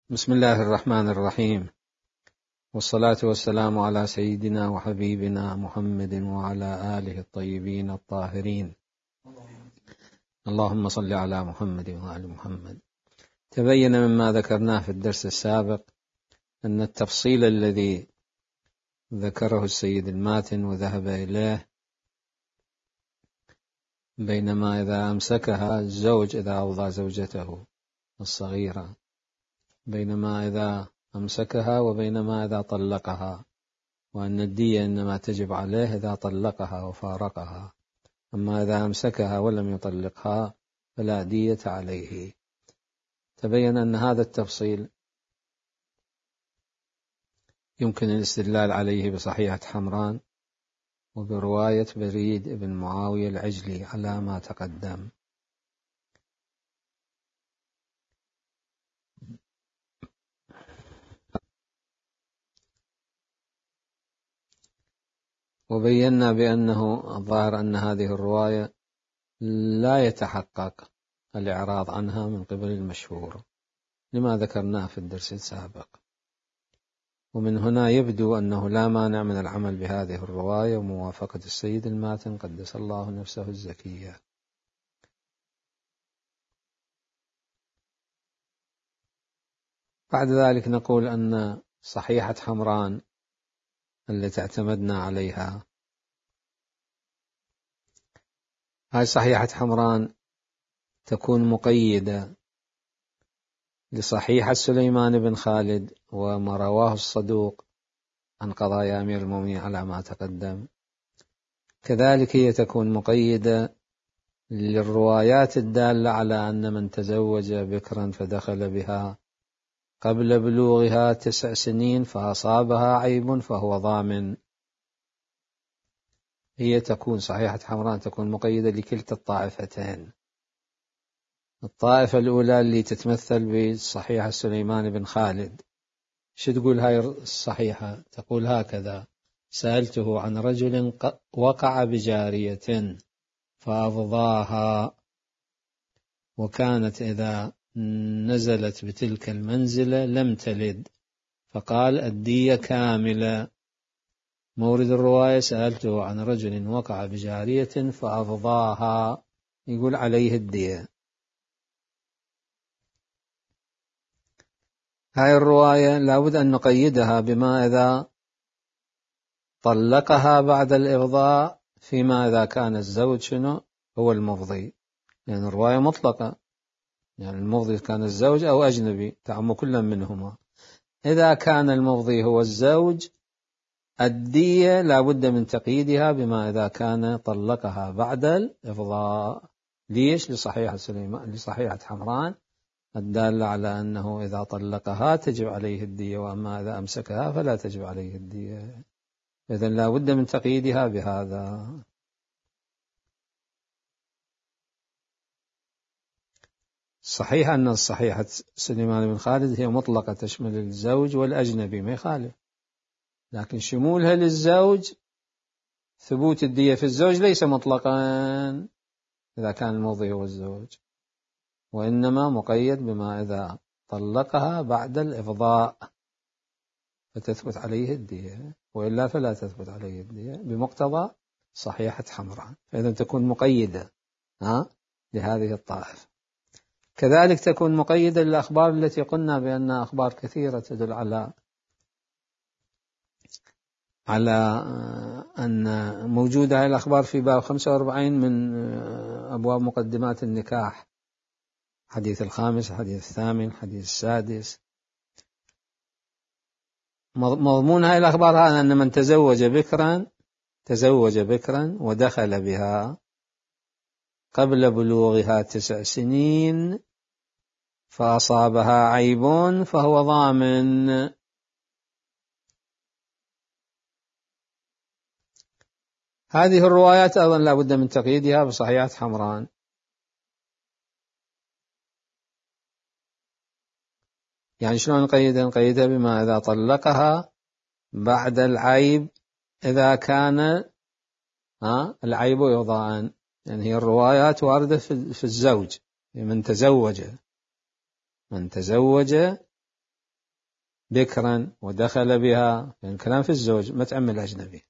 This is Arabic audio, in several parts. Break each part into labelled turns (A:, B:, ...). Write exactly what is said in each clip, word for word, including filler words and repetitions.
A: بسم الله الرحمن الرحيم، والصلاة والسلام على سيدنا وحبيبنا محمد وعلى آله الطيبين الطاهرين. اللهم صل على محمد وآل محمد. تبين مما ذكرناه في الدرس السابق أن التفصيل الذي ذكره السيد الماتن وذهب إليه بينما إذا أمسكها الزوج إذا أوضى زوجته الصغيرة، بينما إذا أمسكها وبينما إذا طلقها، وأن الدية إنما تجب عليه إذا طلقها وفارقها، أما إذا أمسكها ولم يطلقها فلا دية عليه. تبين أن هذا التفصيل يمكن الاستدلال عليه بصحيحة حمران وبرواية بريد بن معاوية العجلي على ما تقدم. وبينا بأنه الظاهر أن هذه الرواية لا يتحقق الإعراض عنها من قبل المشهور لما ذكرناه في الدرس السابق، ومن هنا يبدو أنه لا مانع من العمل بهذه الرواية وموافقة السيد الماتن قدس الله نفسه الزكية. بعد ذلك نقول أن صحيحة حمران التي اعتمدنا عليها، هاي صحيحة حمران تكون مقيدة لصحيحة سليمان بن خالد وما رواه الصدوق عن قضايا أمير المؤمنين على ما تقدم. كذلك هي تكون مقيدة للروايات الدالة على أن من تزوج بكرا فدخل بها قبل بلوغها تسع سنين فأصابها عيب فهو ضامن. هي تكون صحيحة حمران تكون مقيدة لكلتا الطائفتين. الطائفة الأولى اللي تتمثل بصحيحة سليمان بن خالد، شو تقول هاي الصحيحة؟ تقول هكذا: سألته عن رجل وقع بجارية فأفضاها، وكانت إذا نزلت بتلك المنزلة لم تلد، فقال الدية كاملة. مورد الرواية: سألته عن رجل وقع بجارية فأفضاها، يقول عليه الدية. هاي الرواية لابد أن نقيدها بما إذا طلقها بعد الإفضاء، فيما إذا كان الزوج شنو هو المفضي، يعني الرواية مطلقة، يعني المفضي كان الزوج أو أجنبي تعم كل منهما. إذا كان المفضي هو الزوج الدية لابد من تقييدها بما إذا كان طلقها بعد الإفضاء. ليش؟ لصحيحة سليمان لصحيحة حمران الدالة على أنه إذا طلقها تجب عليه الدية، وأما إذا أمسكها فلا تجب عليه الدية. إذن لابد من تقييدها بهذا. صحيح أن الصحيحة سليمان بن خالد هي مطلقة تشمل الزوج والأجنبي ما يخالف، لكن شمولها للزوج ثبوت الدية في الزوج ليس مطلقا إذا كان المفضي هو الزوج، وإنما مقيد بما إذا طلقها بعد الإفضاء فتثبت عليه الدية، وإلا فلا تثبت عليه الدية بمقتضى صحيحة حمران. فإذا تكون مقيدة ها لهذه الطائفة. كذلك تكون مقيدة للأخبار التي قلنا بأنها أخبار كثيرة تدل على على أن موجودة هذه الأخبار في باب خمسة وأربعين من أبواب مقدمات النكاح، حديث الخامس، حديث الثامن، حديث السادس. مضمون هذه الأخبار هذا أن من تزوج بكرا تزوج بكرا ودخل بها قبل بلوغها تسع سنين فأصابها عيب فهو ضامن. هذه الروايات أيضا لا بد من تقييدها بصحيحة حمران. يعني شلون نقيدها؟ نقيدها بما إذا طلقها بعد العيب إذا كان ها العيب يضاء. يعني هي الروايات واردة في الزوج، من تزوج من تزوج بكرا ودخل بها، يعني الكلام في الزوج ما تعم الأجنبي،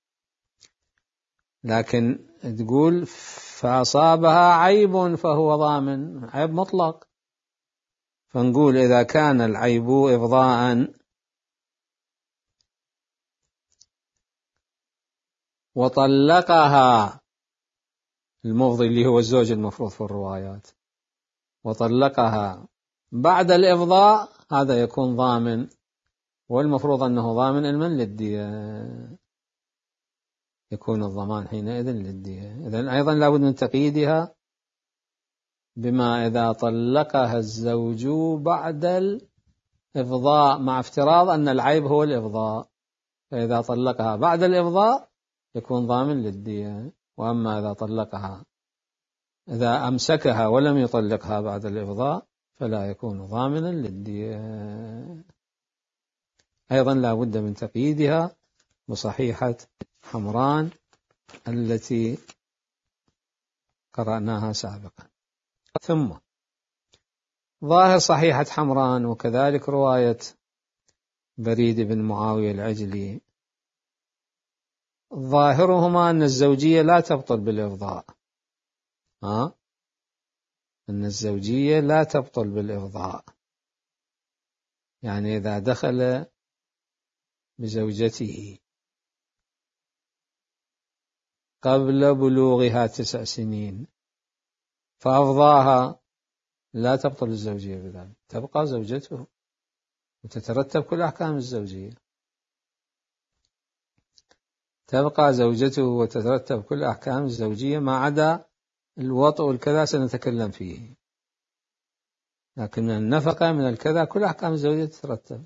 A: لكن تقول فأصابها عيب فهو ضامن، عيب مطلق. فنقول إذا كان العيب إفضاء وطلقها، المفضي اللي هو الزوج المفروض في الروايات، وطلقها بعد الإفضاء، هذا يكون ضامن، والمفروض أنه ضامن المن للدية، يكون الضمان حينئذ للدية. إذن أيضا لابد من تقييدها بما إذا طلقها الزوج بعد الإفضاء، مع افتراض أن العيب هو الإفضاء، فإذا طلقها بعد الإفضاء يكون ضامن للدية. وأما إذا طلقها إذا أمسكها ولم يطلقها بعد الإفضاء فلا يكون ضامنا للدية. أيضا لا بد من تقييدها بصحيحة حمران التي قرأناها سابقا. ثم ظاهر صحيحة حمران وكذلك رواية بريد بن معاوية العجلي، ظاهرهما أن الزوجية لا تبطل بالإفضاء، ها؟ أن الزوجية لا تبطل بالإفضاء، يعني إذا دخل بزوجته قبل بلوغها تسع سنين فأفضاها لا تبطل الزوجية بذلك، تبقى زوجته وتترتب كل أحكام الزوجية، تبقى زوجته وتترتب كل أحكام الزوجية ما عدا الوطء والكذا سنتكلم فيه، لكن من النفقة من الكذا كل أحكام الزوجية تترتب.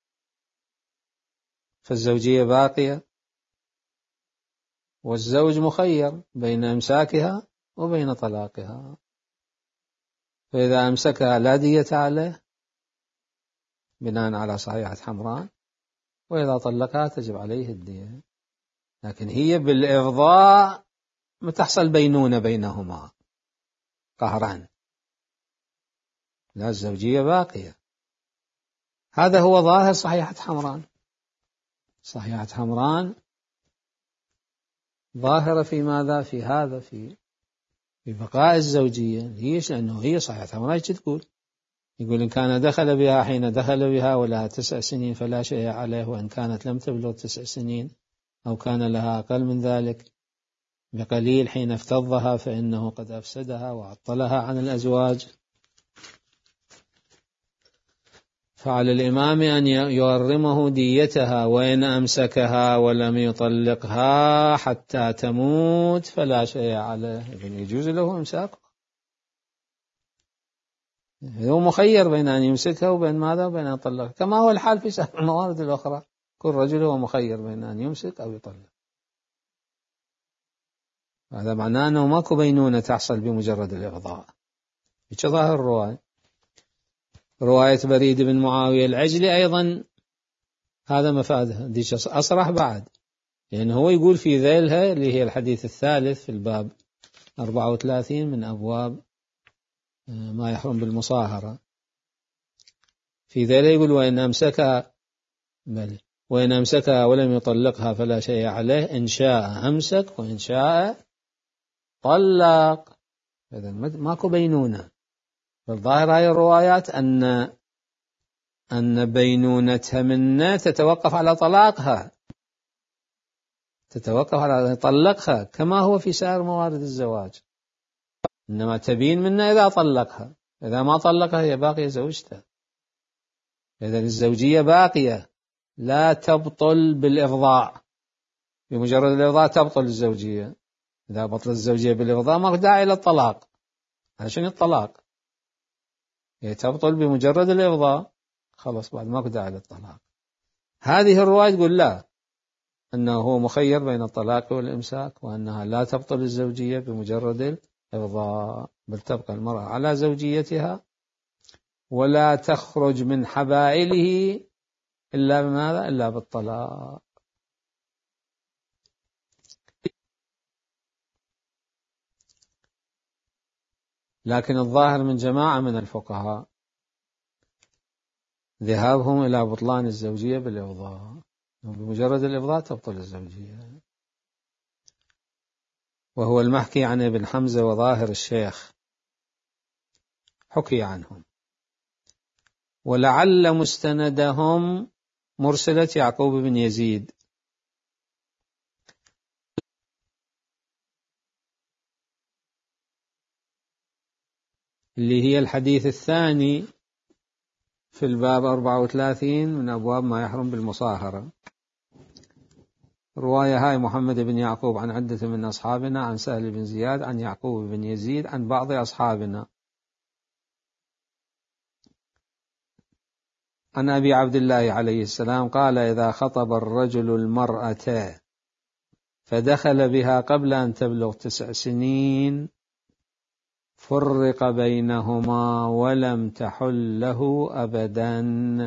A: فالزوجية باقية، والزوج مخير بين إمساكها وبين طلاقها، فإذا أمسكها لا دية عليه بناء على صحيحة حمران، وإذا طلقها تجب عليه الدية، لكن هي بالإفضاء متحصل بينونة بينهما قهران، لا الزوجية باقية. هذا هو ظاهر صحيحة حمران. صحيحة حمران ظاهرة في ماذا؟ في هذا، في في بقاء الزوجية. ليش؟ لأنه هي صحيحة حمران ايش تقول؟ يقول إن كان دخل بها حين دخل بها ولها تسع سنين فلا شيء عليه، وإن كانت لم تبلغ تسع سنين أو كان لها أقل من ذلك بقليل حين افتضها فإنه قد أفسدها وعطلها عن الأزواج. فعلى الإمام أن يغرمه ديتها، وإن أمسكها ولم يطلقها حتى تموت فلا شيء عليه، يجوز له إمساكه، هو مخير بين أن يمسكها وبين ماذا؟ وبين أن يطلقها، كما هو الحال في سائر الموارد الأخرى، كل رجل هو مخير بين أن يمسك أو يطلق. هذا معناه أنه ماكو بينونة تحصل بمجرد الإفضاء. إيش ظاهر الرواية؟ رواية بريد بن معاوية العجلي أيضا هذا مفادها، ديش أصرح بعد، لأنه يعني هو يقول في ذيلها اللي هي الحديث الثالث في الباب أربعة وثلاثين من أبواب ما يحرم بالمصاهرة، في ذيلها يقول وإن أمسكها بل وإن أمسكها ولم يطلقها فلا شيء عليه، إن شاء أمسك وإن شاء طلق. إذن ماكو بينونة. فالظاهر هاي الروايات أن أن بينونتها منا تتوقف على طلاقها، تتوقف على طلقها كما هو في سائر موارد الزواج، إنما تبين منا إذا طلقها، إذا ما طلقها هي باقية زوجته. إذن الزوجية باقية لا تبطل بالإفضاء، بمجرد الإفضاء تبطل الزوجية. إذا بطل الزوجية بالإفضاء ما داعي للطلاق، عشان الطلاق هي تبطل بمجرد الإفضاء، خلاص بعد ما داعي للطلاق. هذه الرواية تقول لا، أنه هو مخير بين الطلاق والإمساك، وأنها لا تبطل الزوجية بمجرد الإفضاء، بل تبقى المرأة على زوجيتها ولا تخرج من حبائله إلا بماذا؟ إلا بالطلاق. لكن الظاهر من جماعة من الفقهاء ذهابهم إلى بطلان الزوجية بالإفضاء، بمجرد الإفضاء تبطل الزوجية. وهو المحكي عن ابن حمزة وظاهر الشيخ حكي عنهم. ولعل مستندهم مرسلة يعقوب بن يزيد، اللي هي الحديث الثاني في الباب أربعة وثلاثين من أبواب ما يحرم بالمصاهرة. رواية هاي محمد بن يعقوب عن عدة من أصحابنا عن سهل بن زياد عن يعقوب بن يزيد عن بعض أصحابنا عن أبي عبد الله عليه السلام قال: إذا خطب الرجل المرأة فدخل بها قبل أن تبلغ تسع سنين فرق بينهما ولم تحل له أبدا.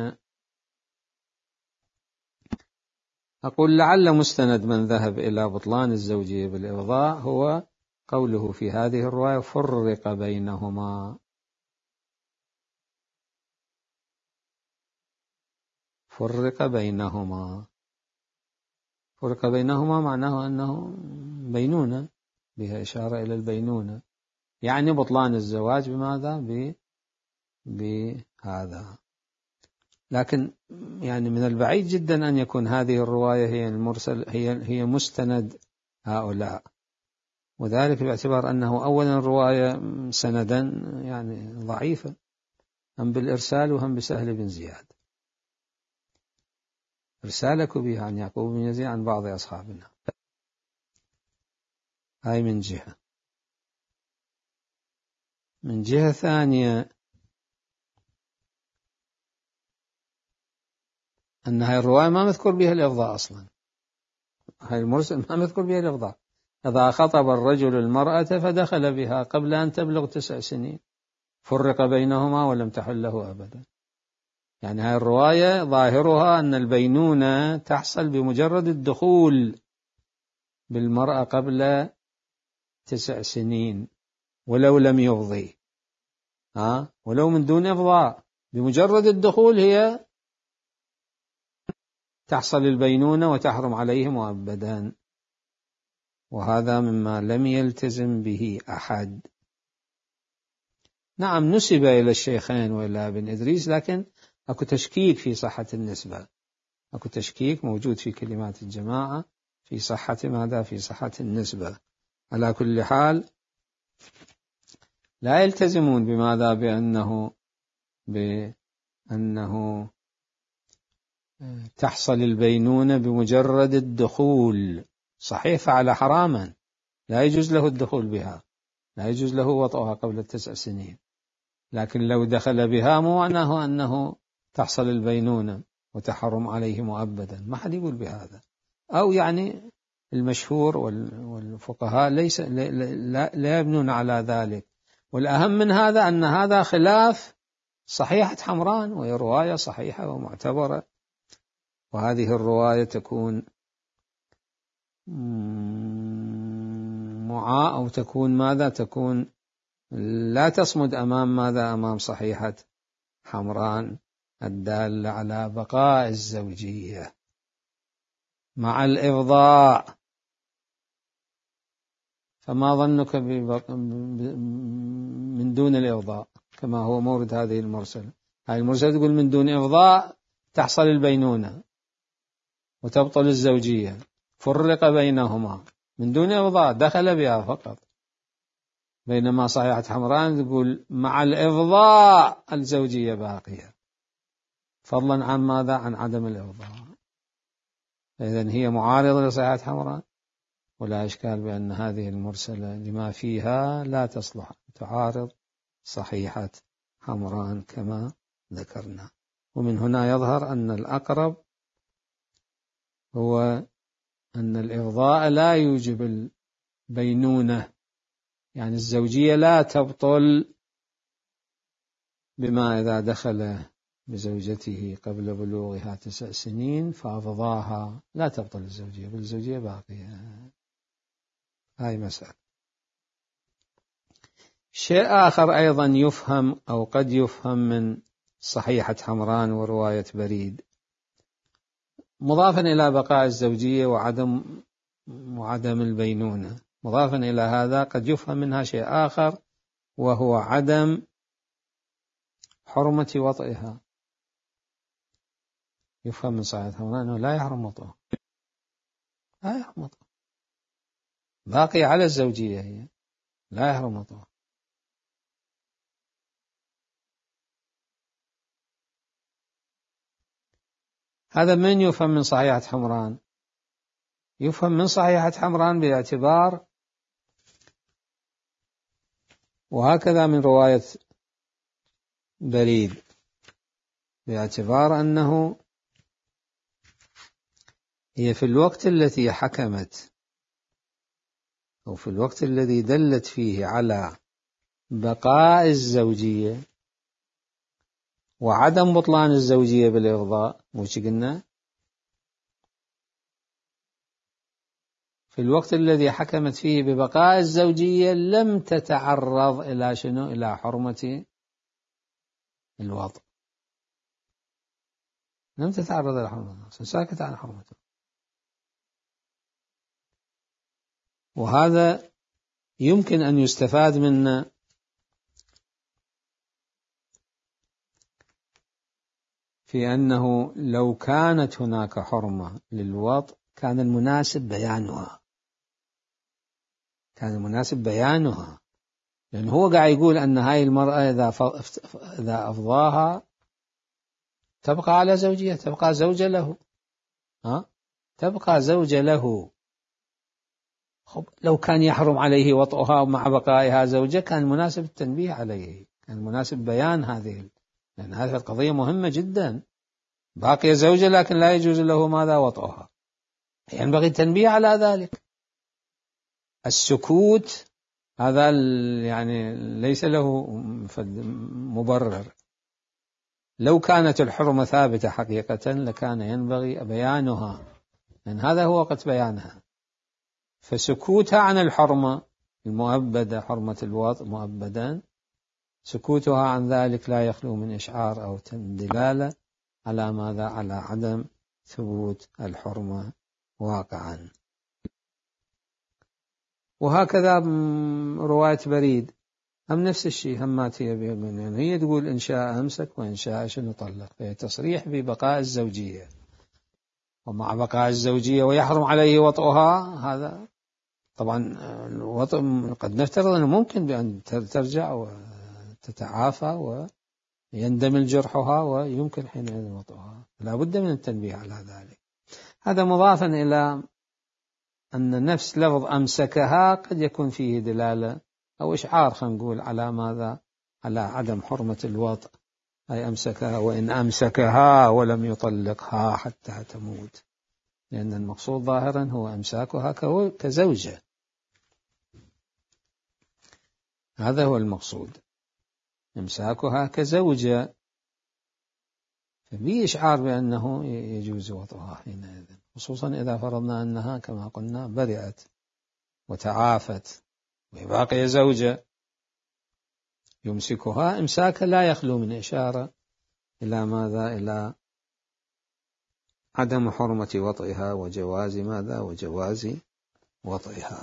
A: أقول لعل مستند من ذهب إلى بطلان الزوجية بالإفضاء هو قوله في هذه الرواية فرق بينهما. فرق بينهما فرق بينهما معناه أنه بينونة، بها إشارة إلى البينونة، يعني بطلان الزواج بماذا؟ بهذا. لكن يعني من البعيد جدا أن يكون هذه الرواية هي المرسل هي هي مستند هؤلاء، وذلك باعتبار أنه أولا رواية سندا يعني ضعيفة، هم بالإرسال وهم بسهل بن زياد، رسالك بها عن يعقوب بن يزيد عن بعض أصحابنا. هاي من جهة. من جهة ثانية أن هاي الرواية ما مذكور بها الإفضاء أصلا، هاي المرسل ما مذكور بها الإفضاء. إذا خطب الرجل المرأة فدخل بها قبل أن تبلغ تسع سنين فرق بينهما ولم تحل له أبدا. يعني هاي الرواية ظاهرها أن البينونة تحصل بمجرد الدخول بالمرأة قبل تسع سنين ولو لم يفضي، ها ولو من دون إفضاء، بمجرد الدخول هي تحصل البينونة وتحرم عليه مؤبدا، وهذا مما لم يلتزم به أحد. نعم نسب إلى الشيخين وإلى ابن إدريس، لكن أكو تشكيك في صحة النسبة، أكو تشكيك موجود في كلمات الجماعة في صحة ماذا؟ في صحة النسبة. على كل حال لا يلتزمون بماذا؟ بأنه بأنه تحصل البينونة بمجرد الدخول. صحيح فعل حراما لا يجوز له الدخول بها، لا يجوز له وطئها قبل التسع سنين، لكن لو دخل بها مو معناه أنه تحصل البينونة وتحرم عليه مؤبدا، ما حد يقول بهذا. أو يعني المشهور والفقهاء ليس لا, لا يبنون على ذلك. والأهم من هذا أن هذا خلاف صحيحة حمران، وهي رواية صحيحة ومعتبرة، وهذه الرواية تكون معاء أو تكون ماذا؟ تكون لا تصمد أمام ماذا؟ أمام صحيحة حمران الدالة على بقاء الزوجية مع الإفضاء. فما ظنك من دون الإفضاء كما هو مورد هذه المرسلة؟ هذه المرسلة تقول من دون إفضاء تحصل البينونة وتبطل الزوجية، فرق بينهما من دون إفضاء دخل بها فقط، بينما صحيحة حمران تقول مع الإفضاء الزوجية باقية، فضلا عن ماذا؟ عن عدم الإفضاء. إذن هي معارضة لصحيحة حمران، ولا إشكال بأن هذه المرسلة لما فيها لا تصلح تعارض صحيحة حمران كما ذكرنا. ومن هنا يظهر أن الأقرب هو أن الإفضاء لا يوجب البينونة، يعني الزوجية لا تبطل بما إذا دخل بزوجته قبل بلوغها تسع سنين فأفضاها، لا تبطل الزوجية، بل الزوجية باقية. هاي مسألة. شيء آخر أيضا يفهم أو قد يفهم من صحيحة حمران ورواية بريد، مضافا إلى بقاء الزوجية وعدم وعدم البينونة. مضافا إلى هذا قد يفهم منها شيء آخر، وهو عدم حرمة وطئها. يفهم من صحيحة حمران أنه لا يحرم وطئها، لا يحرم وطئها، باقي على الزوجية، هي لا يحرم وطئها. هذا من يفهم من صحيحة حمران؟ يفهم من صحيحة حمران باعتبار، وهكذا من رواية بريد، باعتبار أنه هي في الوقت الذي حكمت أو في الوقت الذي دلت فيه على بقاء الزوجية وعدم بطلان الزوجية بالإفضاء، وش قلنا؟ في الوقت الذي حكمت فيه ببقاء الزوجية لم تتعرض إلى شنو؟ إلى حرمة الوطء، لم تتعرض إلى حرمة، ساكت عن حرمته. وهذا يمكن أن يستفاد منه في أنه لو كانت هناك حرمة للوطء كان المناسب بيانها، كان المناسب بيانها، لأن هو قاعد يقول أن هاي المرأة إذا إذا أفضاها تبقى على زوجية، تبقى زوجة له، ها؟ تبقى زوجة له. خب لو كان يحرم عليه وطئها مع بقائها زوجة كان مناسب التنبيه عليه، كان مناسب بيان هذه، لأن هذه القضية مهمة جدا. باقي زوجة لكن لا يجوز له ماذا؟ وطئها، ينبغي التنبيه على ذلك. السكوت هذا يعني ليس له مبرر. لو كانت الحرمة ثابتة حقيقة لكان ينبغي بيانها، لأن هذا هو وقت بيانها. فسكوتها عن الحرمة المؤبدة، حرمة الوطء مؤبدا، سكوتها عن ذلك لا يخلو من إشعار أو دلالة على ماذا؟ على عدم ثبوت الحرمة واقعا. وهكذا رواية بريد هم نفس الشيء، هم ما هي يعني هي تقول إن شاء أمسك وإن شاء شنو طلق، فهي تصريح ببقاء الزوجية، ومع بقاء الزوجية ويحرم عليه وطئها. هذا طبعا الوطء قد نفترض أنه ممكن بأن ترجع وتتعافى ويندمل جرحها ويمكن حينئذ وطئها، لا بد من التنبيه على ذلك. هذا مضافا إلى أن نفس لفظ أمسكها قد يكون فيه دلالة أو إشعار، خلينا نقول على ماذا؟ على عدم حرمة الوطء، أي أمسكها وإن أمسكها ولم يطلقها حتى تموت، لأن المقصود ظاهرا هو أمساكها كزوجة، هذا هو المقصود، إمساكها كزوجة، فبي إشعار بأنه يجوز وطئها حينئذ، خصوصا إذا فرضنا أنها كما قلنا برئت وتعافت وباقي زوجة، يمسكها إمساكا لا يخلو من إشارة إلى ماذا؟ إلى عدم حرمة وطئها وجواز ماذا؟ وجواز وطئها.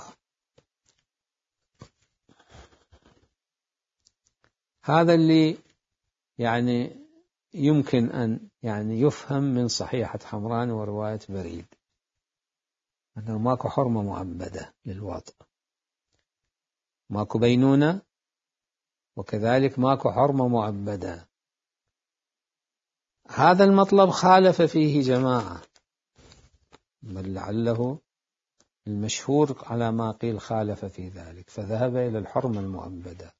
A: هذا اللي يعني يمكن أن يعني يفهم من صحيحة حمران ورواية بريد، أنه ماكو حرمة مؤبدة للوطء، ماكو بينونة، وكذلك ماكو حرمة مؤبدة. هذا المطلب خالف فيه جماعة، بل لعله المشهور على ما قيل خالف في ذلك، فذهب إلى الحرمة المؤبدة،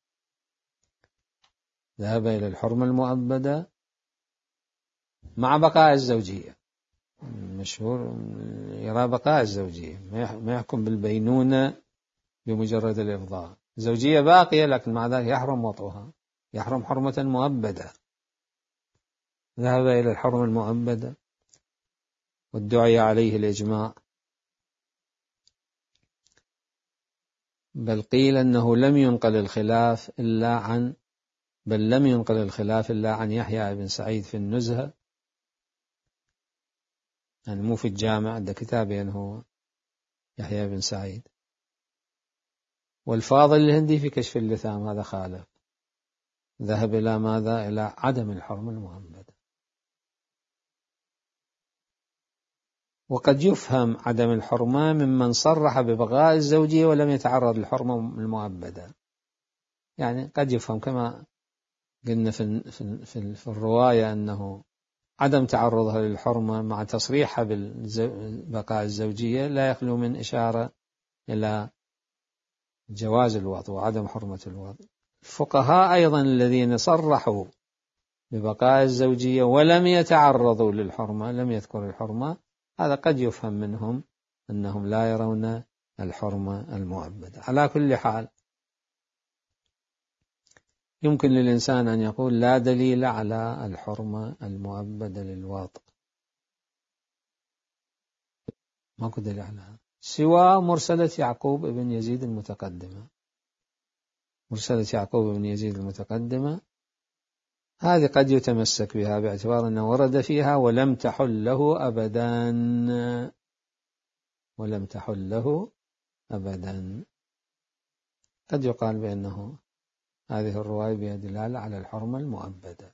A: ذهب إلى الحرمة المؤبدة مع بقاء الزوجية. المشهور يرى بقاء الزوجية، ما يحكم بالبينونة بمجرد الإفضاء، زوجية باقية لكن مع ذلك يحرم وطئها، يحرم حرمة مؤبدة، ذهب إلى الحرمة المؤبدة وادعي عليه الإجماع، بل قيل أنه لم ينقل الخلاف إلا عن بل لم ينقل الخلاف إلا عن يحيى بن سعيد في النزهة، يعني مو في الجامع، عنده كتاب يعني هو يحيى بن سعيد. والفاضل الهندي في كشف اللثام هذا خالف، ذهب إلى ماذا؟ إلى عدم الحرمة المؤبدة. وقد يفهم عدم الحرمة ممن صرح ببقاء الزوجية ولم يتعرض للحرمة المؤبدة، يعني قد يفهم كما قلنا في في في, في الرواية أنه عدم تعرضها للحرمة مع تصريحها ببقاء الزوجية لا يخلو من إشارة إلى جواز الوضع وعدم حرمة الوضع. الفقهاء أيضا الذين صرحوا ببقاء الزوجية ولم يتعرضوا للحرمة، لم يذكروا الحرمة، هذا قد يفهم منهم أنهم لا يرون الحرمة المؤبدة. على كل حال يمكن للإنسان أن يقول لا دليل على الحرمة المؤبدة للواطئ، ماكو دليل عليها سوى مرسلة يعقوب بن يزيد المتقدمة. مرسلة يعقوب بن يزيد المتقدمة هذه قد يتمسك بها باعتبار أنه ورد فيها ولم تحل له أبدا، ولم تحل له أبدا. قد يقال بأنه هذه الرواية بها دلالة على الحرمة المؤبدة.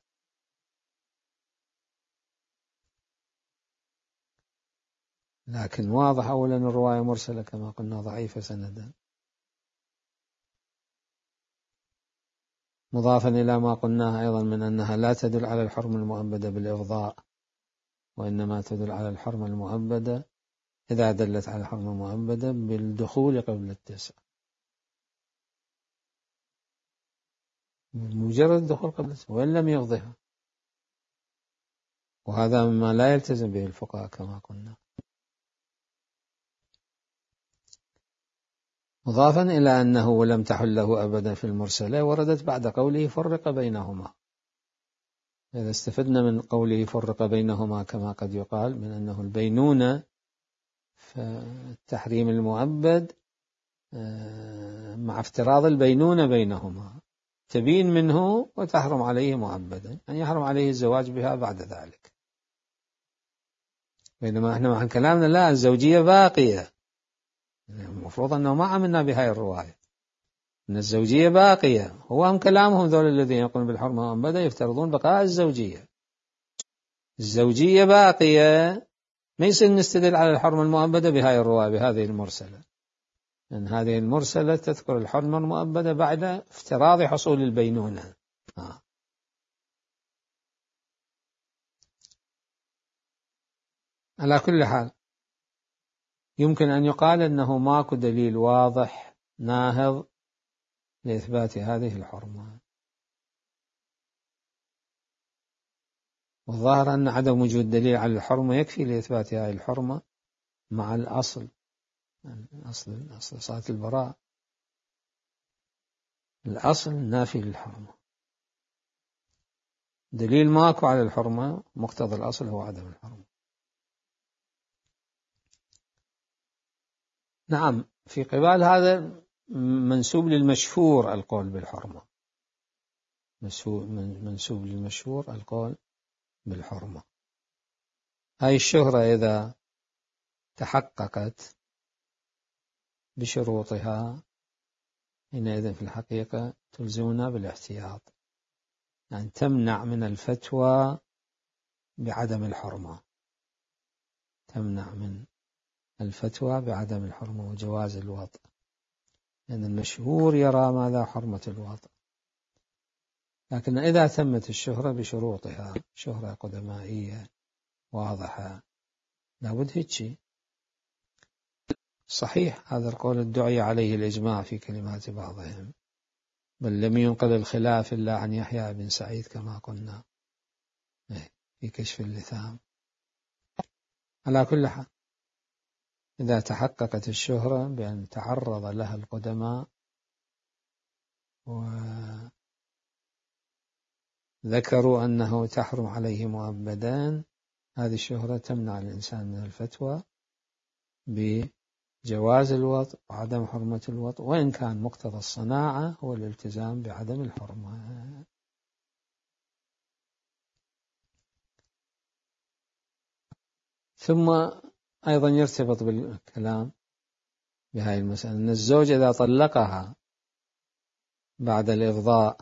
A: لكن واضح أولا الرواية مرسلة كما قلنا ضعيفة سندا، مضافا إلى ما قلناه أيضا من أنها لا تدل على الحرمة المؤبدة بالإفضاء، وإنما تدل على الحرمة المؤبدة إذا دلت على الحرمة المؤبدة بالدخول قبل التسع، مجرد الدخول قبل التسع وإن لم يفضها، وهذا مما لا يلتزم به الفقهاء كما قلنا. مضافا إلى أنه ولم تحل له أبدا في المرسلة وردت بعد قوله فرق بينهما. إذا استفدنا من قوله فرق بينهما كما قد يقال من أنه البينونة في التحريم المؤبد مع افتراض البينونة بينهما تبين منه وتحرم عليه مؤبدا، أن يحرم عليه الزواج بها بعد ذلك. بينما احنا مع كلامنا لا، الزوجية باقية، المفروض أنه ما عملنا بهاي الرواية أن الزوجية باقية. هو هم كلامهم ذول الذين يقولون بالحرمة المؤبدة يفترضون بقاء الزوجية، الزوجية باقية، ما يصير نستدل على الحرمة المؤبدة بهاي الرواية بهذه المرسلة، لأن هذه المرسلة تذكر الحرمة المؤبدة بعد افتراض حصول البينونة. آه. على كل حال يمكن أن يقال أنه ماكو دليل واضح ناهض لإثبات هذه الحرمة، والظاهر أن عدم وجود دليل على الحرمة يكفي لإثبات هذه الحرمة مع الأصل، أصل أصل صلاة البراء الأصل نافي للحرمة، دليل ماكو على الحرمة مقتضى الأصل هو عدم الحرمة. نعم، في قبال هذا منسوب للمشهور القول بالحرمة، منسوب للمشهور القول بالحرمة. هاي الشهرة إذا تحققت بشروطها حينئذ في الحقيقة تلزمنا بالاحتياط، يعني تمنع من الفتوى بعدم الحرمة، تمنع من الفتوى بعدم الحرمة وجواز الوضع، لأن المشهور يرى ماذا؟ حرمة الوضع. لكن إذا تمت الشهرة بشروطها، شهرة قدمائية واضحة، لابد هيك. صحيح هذا القول ادعي عليه الإجماع في كلمات بعضهم، بل لم ينقل الخلاف إلا عن يحيى بن سعيد كما قلنا في كشف اللثام. على كل حال إذا تحققت الشهرة بأن تعرض لها القدماء وذكروا أنه تحرم عليه مؤبدان، هذه الشهرة تمنع الإنسان من الفتوى بجواز الوضع وعدم حرمة الوضع، وإن كان مقتضى الصناعة هو الالتزام بعدم الحرمة. ثم أيضا يرتبط بالكلام بهذه المسألة أن الزوج إذا طلقها بعد الإفضاء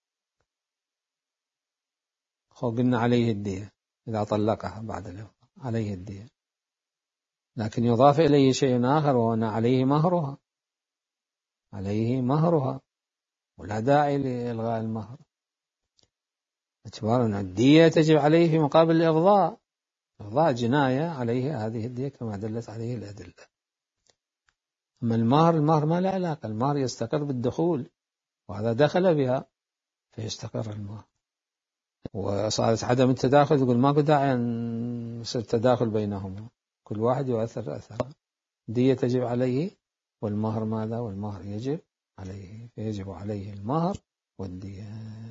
A: قلنا عليه الدية، إذا طلقها بعد الإفضاء عليه الدية، لكن يضاف إليه شيء آخر وهو أن عليه مهرها، عليه مهرها ولا داعي لإلغاء المهر، اعتبار أن الدية تجب عليه في مقابل الإفضاء، إفضاء جناية عليه هذه الدية كما دلت عليه الأدلة. أما المهر، المهر ما له علاقة، المهر يستقر بالدخول وهذا دخل بها فيستقر المهر، وصارت عدم التداخل تقول ماكو داعي أن يصير تداخل بينهما، كل واحد يؤثر أثر، دية تجب عليه والمهر ماذا؟ والمهر يجب عليه، فيجب عليه المهر والدية.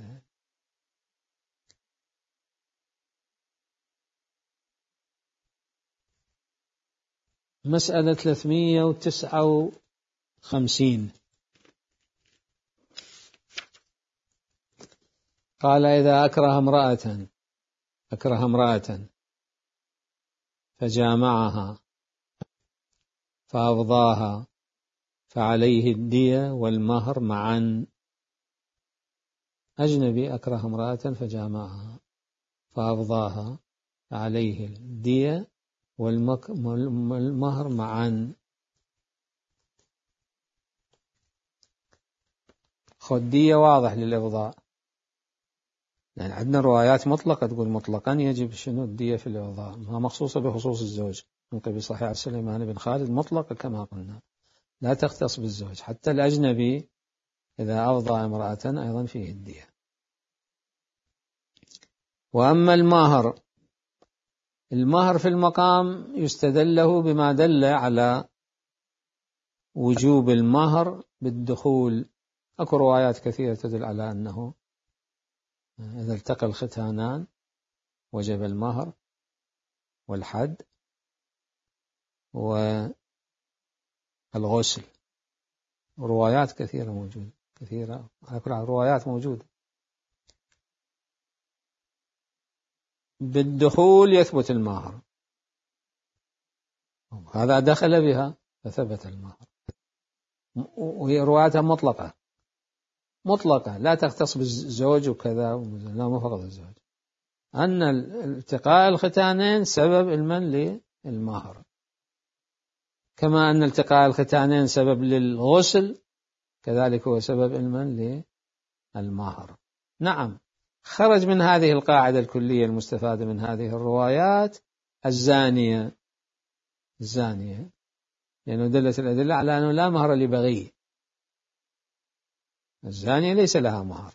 A: مسألة ثلاثمئة وتسعة وخمسين قال إذا أكره امرأة أكره امرأة فجامعها فأفضاها فعليه الدية والمهر معا. أجنبي أكره امرأة فجامعها فأفضاها فعليه الدية والمهر معا. خذ دية واضح للإفضاء، لأن يعني عندنا روايات مطلقة تقول مطلقا يجب شنو الدية في الإفضاء، ما مخصوصة بخصوص الزوج، من قبل صحيح سليمان بن خالد مطلقة كما قلنا لا تختص بالزوج، حتى الأجنبي إذا أفضى امرأة أيضا فيه الدية. وأما المهر، المهر في المقام يستدل له بما دل على وجوب المهر بالدخول، أكو روايات كثيرة تدل على أنه إذا التقى الختانان وجب المهر والحد والغسل، روايات كثيرة موجودة، كثيرة روايات موجودة. بالدخول يثبت المهر، هذا دخل بها فثبت المهر، وهي رواياتها مطلقة مطلقة لا تختص بالزوج وكذا، لا مو فقط الزوج، أن التقاء الختانين سبب المن للمهر، كما أن التقاء الختانين سبب للغسل كذلك هو سبب المن للمهر. نعم، خرج من هذه القاعدة الكلية المستفادة من هذه الروايات الزانية الزانية لأنه دلت الأدلة على أنه لا مهر لبغي، الزانية ليس لها مهر،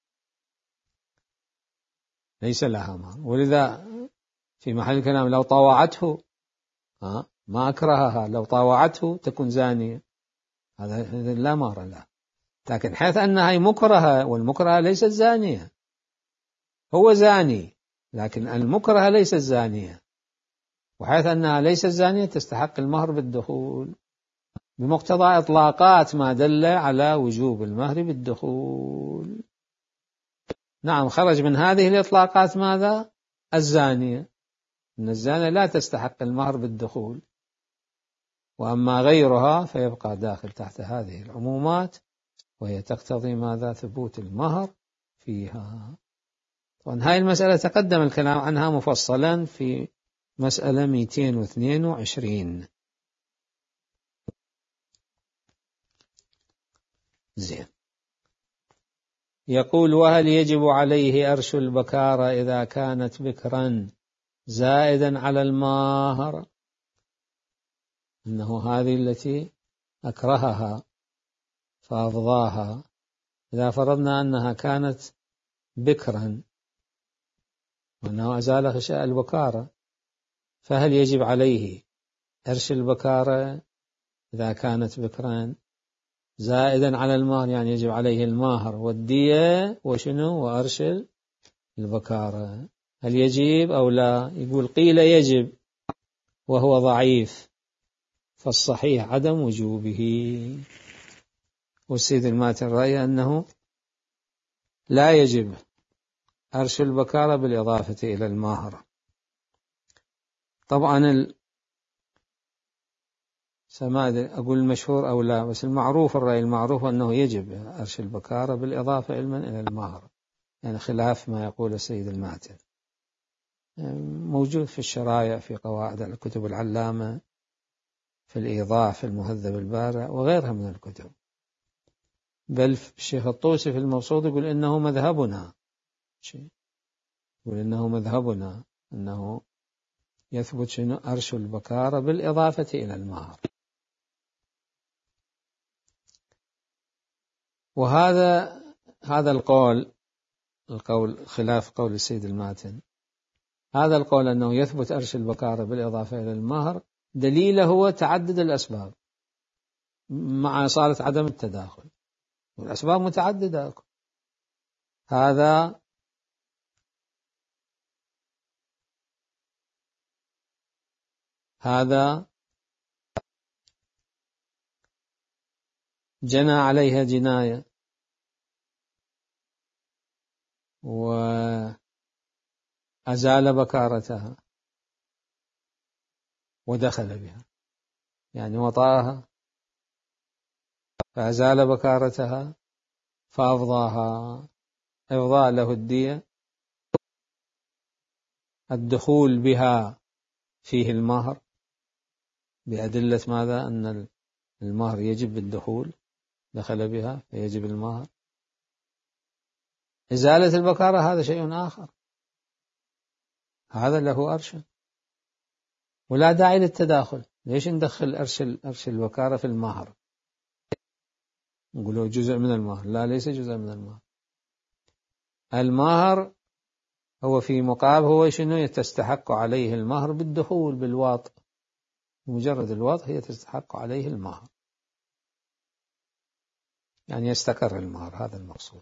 A: ليس لها مهر، ولذا في محل الكلام لو طاوعته ها ما أكرهها، لو طاوعته تكون زانية، هذا لا مهر لها. لكن حيث أنها مكرهة، والمكرهة ليست زانية، هو زاني لكن المكرهة ليست زانية، وحيث أنها ليست زانية تستحق المهر بالدخول بمقتضى إطلاقات ما دل على وجوب المهر بالدخول. نعم، خرج من هذه الإطلاقات ماذا؟ الزانية، أن الزانية لا تستحق المهر بالدخول، وأما غيرها فيبقى داخل تحت هذه العمومات، وهي تقتضي ماذا؟ ثبوت المهر فيها. طبعا هاي المسألة تقدم الكلام عنها مفصلا في مسألة مئتين واثنين وعشرين. زين، يقول وهل يجب عليه أرش البكارة إذا كانت بكرا زائدا على المهر؟ إنه هذه التي أكرهها فأفضاها، إذا فرضنا أنها كانت بكرا وأنه أزال غشاء البكارة، فهل يجب عليه أرش البكارة إذا كانت بكرا زائدا على المهر؟ يعني يجب عليه المهر والدية وشنو وأرش البكارة، هل يجب أو لا؟ يقول قيل يجب وهو ضعيف، فالصحيح عدم وجوبه. والسيد الماتن رأي أنه لا يجب أرش البكارة بالإضافة إلى المهر. طبعا ال... سماد أقول المشهور أو لا، بس المعروف الرأي المعروف أنه يجب أرش البكارة بالإضافة علما إلى المهر، يعني خلاف ما يقول السيد المعتن، موجود في الشرايع في قواعد الكتب العلامة، في الإيضاح في المهذب البارع وغيرها من الكتب. بل الشيخ الطوسي في المبسوط يقول إنه مذهبنا، يقول إنه مذهبنا أنه يثبت شنو أرش البكارة بالإضافة إلى المهر. وهذا هذا القول القول خلاف قول السيد الماتن، هذا القول أنه يثبت أرش البكارة بالإضافة إلى المهر دليله هو تعدد الأسباب مع صالة عدم التداخل، والأسباب متعددة. هذا هذا جنى عليها جناية وأزال بكارتها ودخل بها، يعني وطاها فأزال بكارتها فأفضاها إفضاء له الدية، الدخول بها فيه المهر بأدلة ماذا؟ أن المهر يجب بالدخول، دخل بها فيجب المهر. إزالة البكارة هذا شيء آخر، هذا له أرش ولا داعي للتداخل. ليش ندخل أرش أرش البكارة في المهر؟ نقوله جزء من المهر، لا ليس جزء من المهر. المهر هو في مقابل هو شنو تستحق عليه المهر بالدخول بالواط، مجرد الواط هي تستحق عليه المهر، يعني يستقر المهر، هذا المقصود.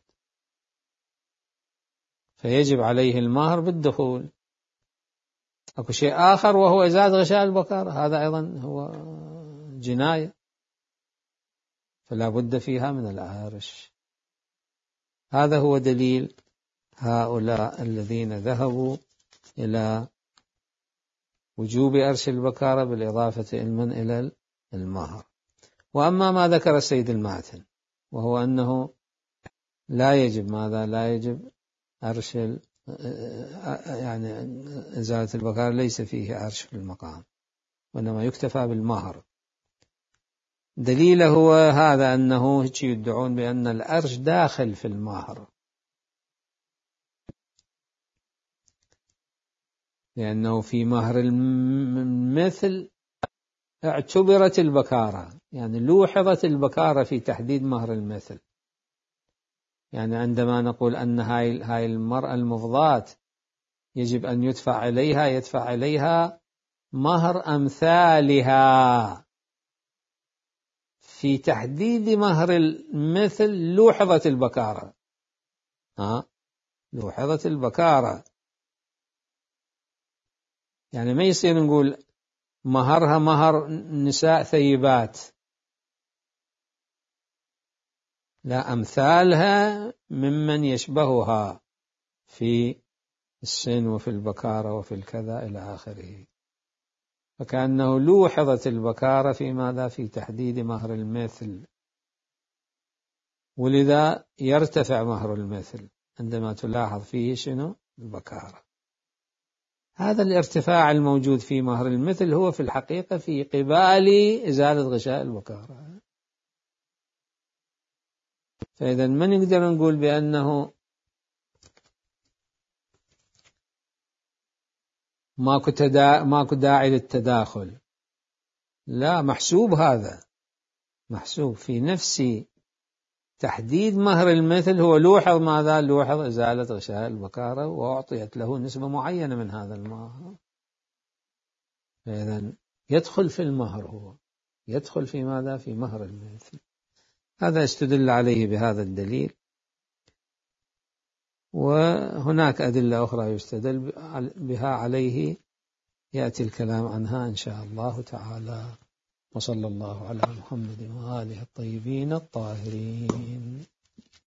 A: فيجب عليه المهر بالدخول. أكو شيء آخر وهو إزالة غشاء البكارة، هذا أيضا هو جناية، فلا بد فيها من الأرش. هذا هو دليل هؤلاء الذين ذهبوا إلى وجوب أرش البكارة بالإضافة علما إلى المهر. وأما ما ذكر السيد المعتن وهو أنه لا يجب ماذا؟ لا يجب أرش يعني إزالة البكارة، ليس فيه أرش في المقام وإنما يكتفى بالمهر. دليله هو هذا أنه يدعون بأن الأرش داخل في المهر، لأنه في مهر المثل اعتبرت البكارة، يعني لوحظت البكارة في تحديد مهر المثل. يعني عندما نقول أن هاي هاي المرأة المفضاة يجب أن يدفع إليها يدفع إليها مهر أمثالها، في تحديد مهر المثل لوحظت البكارة، ها لوحظت البكارة. يعني ما يصير نقول مهرها مهر نساء ثيبات، لا، أمثالها ممن يشبهها في السن وفي البكارة وفي الكذا إلى آخره. فكأنه لوحظت البكارة في ماذا؟ في تحديد مهر المثل، ولذا يرتفع مهر المثل عندما تلاحظ فيه شنو؟ البكارة. هذا الارتفاع الموجود في مهر المثل هو في الحقيقة في قبال إزالة غشاء البكارة. فإذا ما نقدر نقول بأنه ماكو تدا... ماكو داعي للتداخل، لا، محسوب، هذا محسوب في نفس تحديد مهر المثل. هو لوحظ ماذا؟ لوحظ إزالة غشاء البكارة وأعطيت له نسبة معينة من هذا المهر، فإذا يدخل في المهر، هو يدخل في ماذا؟ في مهر المثل. هذا استدل عليه بهذا الدليل، وهناك أدلة أخرى يستدل بها عليه يأتي الكلام عنها إن شاء الله تعالى. وصلى الله على محمد وآله الطيبين الطاهرين.